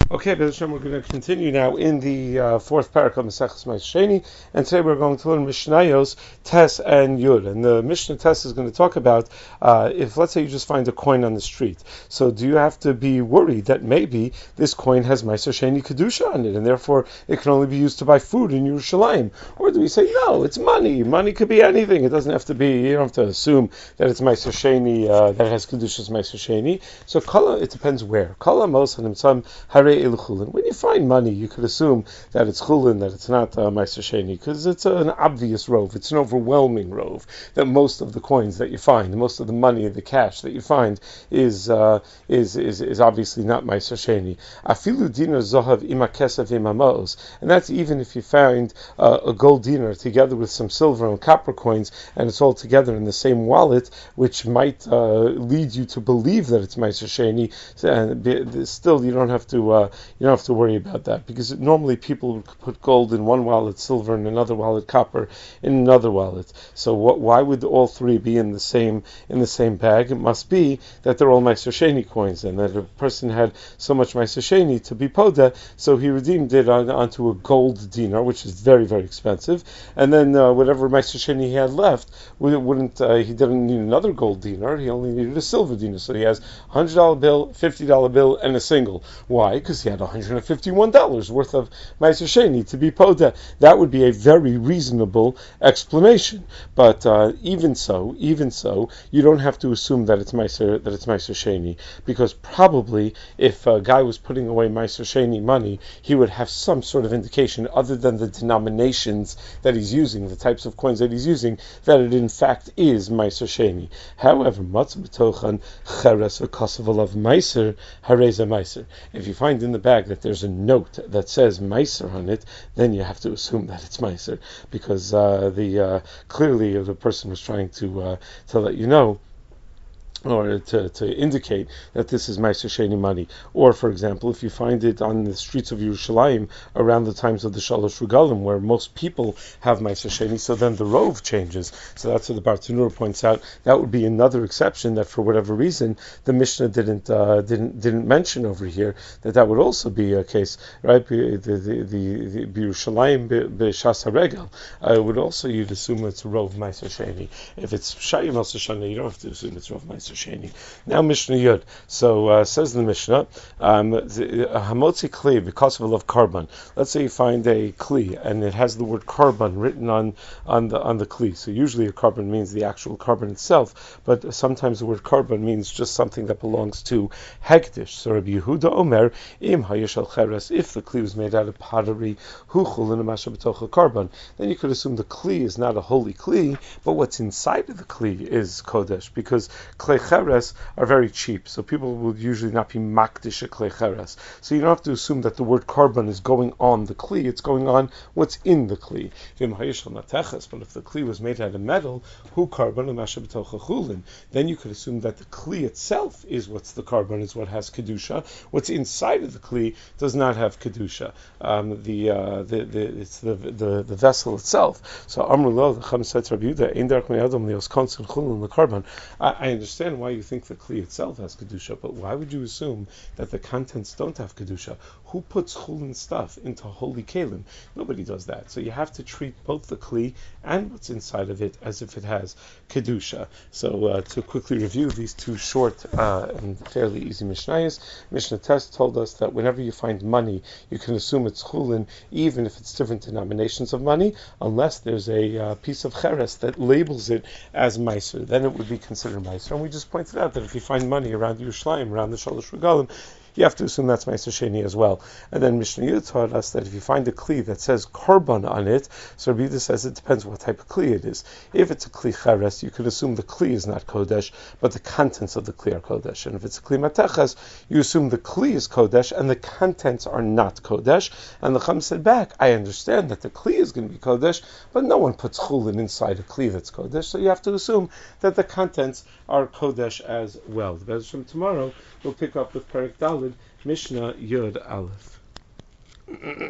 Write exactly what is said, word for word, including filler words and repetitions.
Okay, B'ez Hashem, we're going to continue now in the uh, fourth parak of Maseches Ma'aser Sheni, and today we're going to learn Mishnayos, Tes, and Yud. And the Mishnah Tes is going to talk about uh, if, let's say, you just find a coin on the street. So do you have to be worried that maybe this coin has Ma'aser Sheni Kedusha on it, and therefore it can only be used to buy food in Yerushalayim? Or do we say, no, it's money. Money could be anything. It doesn't have to be, you don't have to assume that it's Ma'aser Sheni, uh, that it has Kedusha's Ma'aser Sheni. So Kala, it depends where. Kala Mos and some Hare When you find money, you could assume that it's chulin, that it's not uh, Ma'aser Sheni, because it's an obvious rove. It's an overwhelming rove that most of the coins that you find, most of the money, the cash that you find, is uh, is, is is obviously not Ma'aser Sheni. Afilu dinar zohav ima kesef imamos, and that's even if you find uh, a gold dinar together with some silver and copper coins, and it's all together in the same wallet, which might uh, lead you to believe that it's Ma'aser Sheni. And still, you don't have to. Uh, You don't have to worry about that, because normally people would put gold in one wallet, silver in another wallet, copper in another wallet. So what, why would all three be in the same in the same bag? It must be that they're all Ma'aser Sheni coins, and that a person had so much Ma'aser Sheni to be poda, so he redeemed it on, onto a gold dinar, which is very very expensive, and then uh, whatever Ma'aser Sheni he had left, wouldn't uh, he didn't need another gold dinar, he only needed a silver dinar. So he has a one hundred dollar bill, fifty dollar bill, and a single. Why? Because he had one hundred fifty-one dollars worth of Ma'aser Sheni to be poda. That would be a very reasonable explanation. But uh, even so, even so, you don't have to assume that it's Ma'aser that it's Ma'aser Sheni, because probably if a guy was putting away Ma'aser Sheni money, he would have some sort of indication, other than the denominations that he's using, the types of coins that he's using, that it in fact is Ma'aser Sheni. However, Matzah b'tochan cheres v'kasav alav Ma'aser hareza Ma'aser. If you find in the bag that there's a note that says Ma'aser on it, then you have to assume that it's Ma'aser, because uh, the uh, clearly the person was trying to uh, to let you know, or to, to indicate that this is Ma'aser Sheni money. Or, for example, if you find it on the streets of Yerushalayim around the times of the Shalosh Regalim, where most people have Ma'aser Sheni, so then the rove changes. So that's what the Bartanura points out. That would be another exception that, for whatever reason, the Mishnah didn't uh, didn't didn't mention over here. That that would also be a case, right? The the the, the Yerushalayim b'Shas HaRegel uh, would also, you'd assume it's rove Ma'aser Sheni. If it's Shayim Ma'aser Sheni, you don't have to assume it's rove Ma'aser Sheni. Now Mishnah Yud. So uh, says the Mishnah, Hamotzi Kli because of a love carbon. Let's say you find a Kli and it has the word carbon written on on the on the Kli. So usually a carbon means the actual carbon itself, but sometimes the word carbon means just something that belongs to Hektish. So Rabbi Yehuda Omer, Im Hayeshal Cheres, if the Kli was made out of pottery, Huchul in a Masha B'tocha carbon, then you could assume the Kli is not a holy Kli, but what's inside of the Kli is Kodesh, because Klei Cheres are very cheap, so people will usually not be makdish a klei cheres. So you don't have to assume that the word carbon is going on the kli; it's going on what's in the kli. But if the kli was made out of metal, hu carbon chulin, then you could assume that the kli itself is what's the carbon, is what has kedusha. What's inside of the kli does not have kedusha. Um, the, uh, the the it's the the, the vessel itself. So Amr lo the Cham said Rabbi Yehuda ein derech me'adam lios konsen chulin the carbon. I understand why you think the kli itself has kedusha, but why would you assume that the contents don't have kedusha? Who puts chulin stuff into holy kalim? Nobody does that. So you have to treat both the kli and what's inside of it as if it has kedusha. So uh, to quickly review these two short uh, and fairly easy mishnayos, Mishnah Tes told us that whenever you find money, you can assume it's chulin, even if it's different denominations of money, unless there's a uh, piece of cheres that labels it as ma'aser. Then it would be considered ma'aser. And we just pointed out that if you find money around Yerushalayim, around the Shalosh Regalim, you have to assume that's Ma'aser Sheni as well. And then Mishnah Yud taught us that if you find a kli that says carbon on it, so Rabbi Yehuda says it depends what type of kli it is. If it's a kli cheres, you could assume the kli is not kodesh, but the contents of the kli are kodesh. And if it's a kli mateches, you assume the kli is kodesh and the contents are not kodesh. And the Chum said back, I understand that the kli is going to be kodesh, but no one puts chulin inside a kli that's kodesh, so you have to assume that the contents are kodesh as well. The B'ez Hashem tomorrow we'll pick up with Perek Daled, Mishnah Yud Aleph.